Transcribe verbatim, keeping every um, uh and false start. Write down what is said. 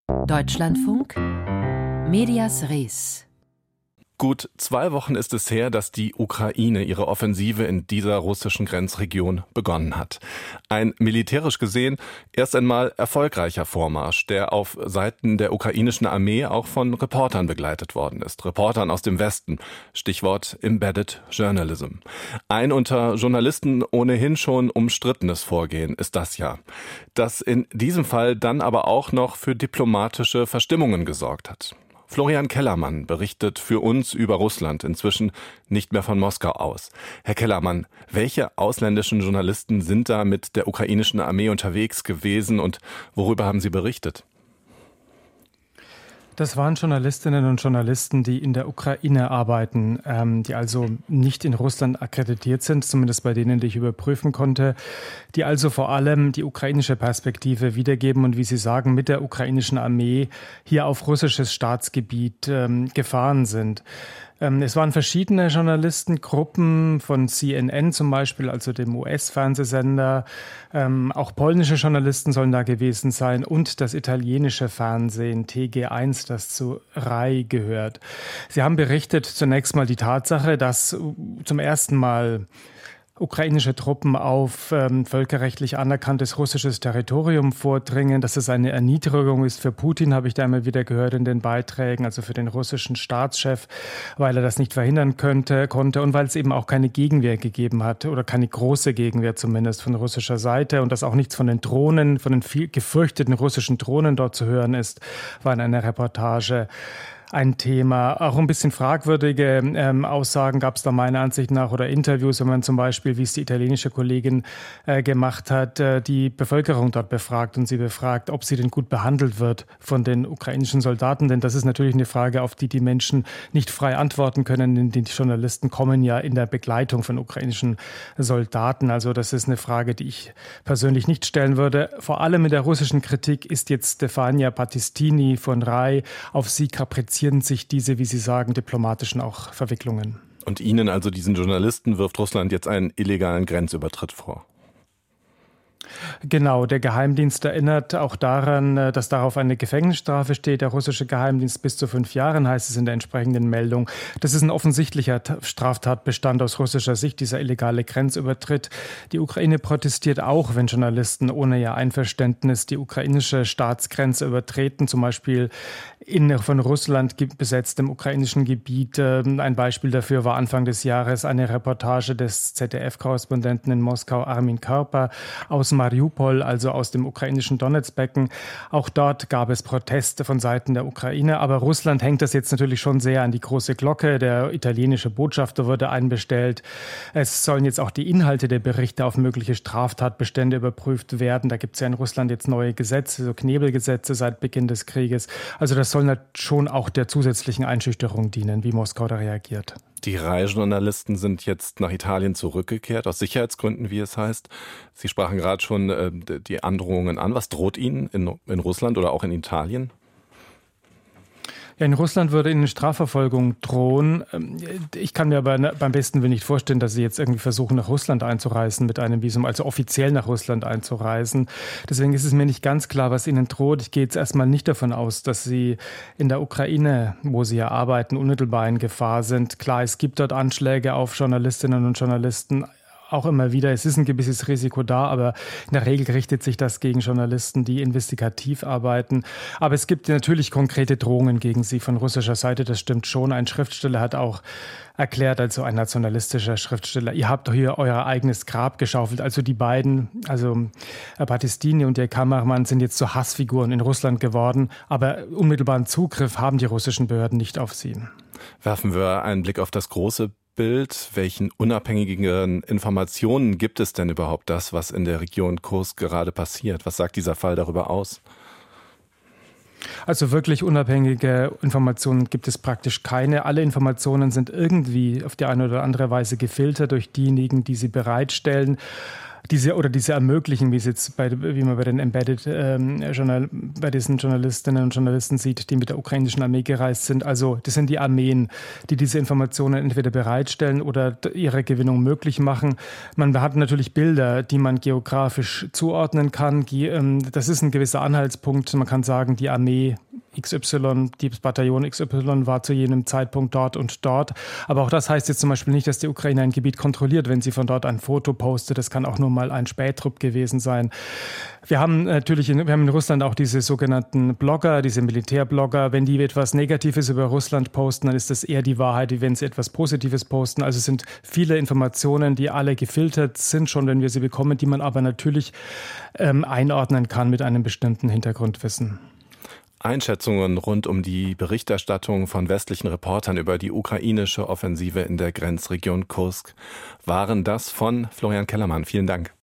Deutschlandfunk Medias Res. Gut zwei Wochen ist es her, dass die Ukraine ihre Offensive in dieser russischen Grenzregion begonnen hat. Ein militärisch gesehen erst einmal erfolgreicher Vormarsch, der auf Seiten der ukrainischen Armee auch von Reportern begleitet worden ist. Reportern aus dem Westen. Stichwort Embedded Journalism. Ein unter Journalisten ohnehin schon umstrittenes Vorgehen ist das ja. Das in diesem Fall dann aber auch noch für diplomatische Verstimmungen gesorgt hat. Florian Kellermann berichtet für uns über Russland, inzwischen nicht mehr von Moskau aus. Herr Kellermann, welche ausländischen Journalisten sind da mit der ukrainischen Armee unterwegs gewesen und worüber haben Sie berichtet? Das waren Journalistinnen und Journalisten, die in der Ukraine arbeiten, ähm, die also nicht in Russland akkreditiert sind, zumindest bei denen, die ich überprüfen konnte, die also vor allem die ukrainische Perspektive wiedergeben und, wie Sie sagen, mit der ukrainischen Armee hier auf russisches Staatsgebiet ähm, gefahren sind. Es waren verschiedene Journalistengruppen von C N N zum Beispiel, also dem U S-Fernsehsender. Ähm, auch polnische Journalisten sollen da gewesen sein und das italienische Fernsehen T G eins, das zu Rai gehört. Sie haben berichtet zunächst mal die Tatsache, dass zum ersten Mal ukrainische Truppen auf ähm, völkerrechtlich anerkanntes russisches Territorium vordringen, dass es eine Erniedrigung ist für Putin, habe ich da immer wieder gehört in den Beiträgen, also für den russischen Staatschef, weil er das nicht verhindern könnte, konnte und weil es eben auch keine Gegenwehr gegeben hat oder keine große Gegenwehr zumindest von russischer Seite und dass auch nichts von den Drohnen, von den viel gefürchteten russischen Drohnen dort zu hören ist, war in einer Reportage ein Thema. Auch ein bisschen fragwürdige ähm, Aussagen gab es da meiner Ansicht nach oder Interviews, wenn man zum Beispiel, wie es die italienische Kollegin äh, gemacht hat, äh, die Bevölkerung dort befragt und sie befragt, ob sie denn gut behandelt wird von den ukrainischen Soldaten. Denn das ist natürlich eine Frage, auf die die Menschen nicht frei antworten können, denn die Journalisten kommen ja in der Begleitung von ukrainischen Soldaten. Also das ist eine Frage, die ich persönlich nicht stellen würde. Vor allem in der russischen Kritik ist jetzt Stefania Battistini von Rai. Auf sie kapriziert sich diese, wie Sie sagen, diplomatischen auch Verwicklungen. Und Ihnen, also diesen Journalisten, wirft Russland jetzt einen illegalen Grenzübertritt vor? Genau, der Geheimdienst erinnert auch daran, dass darauf eine Gefängnisstrafe steht. Der russische Geheimdienst bis zu fünf Jahren, heißt es in der entsprechenden Meldung. Das ist ein offensichtlicher Straftatbestand aus russischer Sicht, dieser illegale Grenzübertritt. Die Ukraine protestiert auch, wenn Journalisten ohne ihr Einverständnis die ukrainische Staatsgrenze übertreten, zum Beispiel in von Russland besetztem ukrainischen Gebiet. Ein Beispiel dafür war Anfang des Jahres eine Reportage des Z D F-Korrespondenten in Moskau, Armin Körper, aus Mariupol, also aus dem ukrainischen Donezbecken. Auch dort gab es Proteste von Seiten der Ukraine, aber Russland hängt das jetzt natürlich schon sehr an die große Glocke. Der italienische Botschafter wurde einbestellt. Es sollen jetzt auch die Inhalte der Berichte auf mögliche Straftatbestände überprüft werden. Da gibt es ja in Russland jetzt neue Gesetze, so Knebelgesetze seit Beginn des Krieges. Also das soll schon auch der zusätzlichen Einschüchterung dienen, wie Moskau da reagiert. Die Rai-Journalisten sind jetzt nach Italien zurückgekehrt, aus Sicherheitsgründen, wie es heißt. Sie sprachen gerade schon äh, die Androhungen an. Was droht Ihnen in, in Russland oder auch in Italien? Ja, in Russland würde Ihnen Strafverfolgung drohen. Ich kann mir aber beim besten Willen nicht vorstellen, dass Sie jetzt irgendwie versuchen, nach Russland einzureisen mit einem Visum, also offiziell nach Russland einzureisen. Deswegen ist es mir nicht ganz klar, was Ihnen droht. Ich gehe jetzt erstmal nicht davon aus, dass Sie in der Ukraine, wo Sie ja arbeiten, unmittelbar in Gefahr sind. Klar, es gibt dort Anschläge auf Journalistinnen und Journalisten, auch immer wieder. Es ist ein gewisses Risiko da, aber in der Regel richtet sich das gegen Journalisten, die investigativ arbeiten. Aber es gibt natürlich konkrete Drohungen gegen sie von russischer Seite, das stimmt schon. Ein Schriftsteller hat auch erklärt, also ein nationalistischer Schriftsteller, ihr habt hier euer eigenes Grab geschaufelt. Also die beiden, also Battistini und ihr Kameramann sind jetzt so Hassfiguren in Russland geworden, aber unmittelbaren Zugriff haben die russischen Behörden nicht auf sie. Werfen wir einen Blick auf das große Bild. Welchen unabhängigen Informationen gibt es denn überhaupt das, was in der Region Kursk gerade passiert? Was sagt dieser Fall darüber aus? Also wirklich unabhängige Informationen gibt es praktisch keine. Alle Informationen sind irgendwie auf die eine oder andere Weise gefiltert durch diejenigen, die sie bereitstellen. diese oder diese ermöglichen, wie es jetzt bei, wie man bei den Embedded ähm, Journal, bei diesen Journalistinnen und Journalisten sieht, die mit der ukrainischen Armee gereist sind. Also das sind die Armeen, die diese Informationen entweder bereitstellen oder ihre Gewinnung möglich machen. Man hat natürlich Bilder, die man geografisch zuordnen kann. Das ist ein gewisser Anhaltspunkt. Man kann sagen, die Armee X Y, das Bataillon X Y war zu jenem Zeitpunkt dort und dort. Aber auch das heißt jetzt zum Beispiel nicht, dass die Ukraine ein Gebiet kontrolliert, wenn sie von dort ein Foto postet. Das kann auch nur mal ein Spähtrupp gewesen sein. Wir haben natürlich in, wir haben in Russland auch diese sogenannten Blogger, diese Militärblogger. Wenn die etwas Negatives über Russland posten, dann ist das eher die Wahrheit, wie wenn sie etwas Positives posten. Also es sind viele Informationen, die alle gefiltert sind, schon wenn wir sie bekommen, die man aber natürlich ähm, einordnen kann mit einem bestimmten Hintergrundwissen. Einschätzungen rund um die Berichterstattung von westlichen Reportern über die ukrainische Offensive in der Grenzregion Kursk waren das von Florian Kellermann. Vielen Dank.